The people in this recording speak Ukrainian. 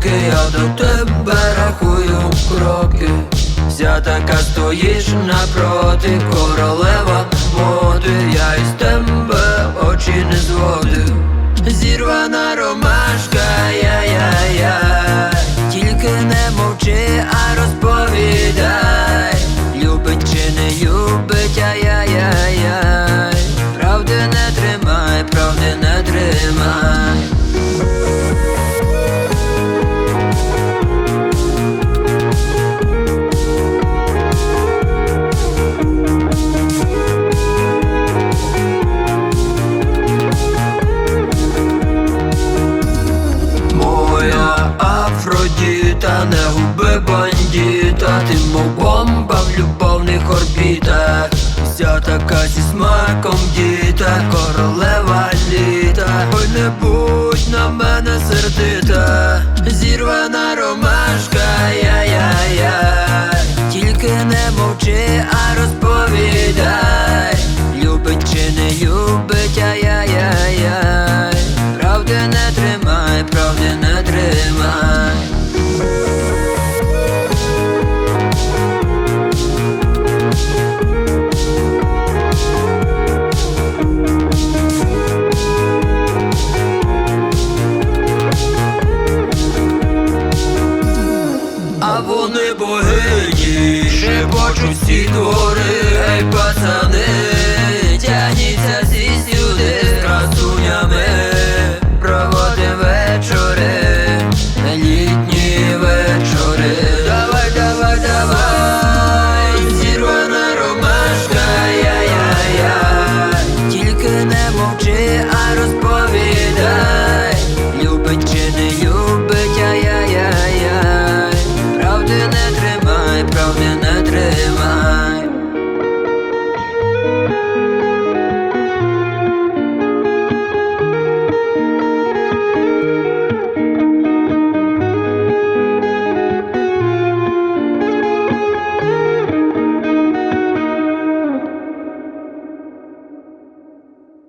поки я до тебе рахую кроки. Вся така стоїш напроти, королева моди. Я із тебе очі не зводив. Зірвана ромашка, яй-яй-яй. Тільки не мовчи, а розповідай. Любить чи не любить, ай-яй-яй-яй. Правди не тримай, правди не тримай. Афродіта, не губи бандіта, ти мов бомба в любовних орбітах. Вся така зі смаком діта, королева літа. Ой, не будь на мене сердита. Зірвана ромашка, яй-яй-яй. Тільки не мовчи, а розповідай.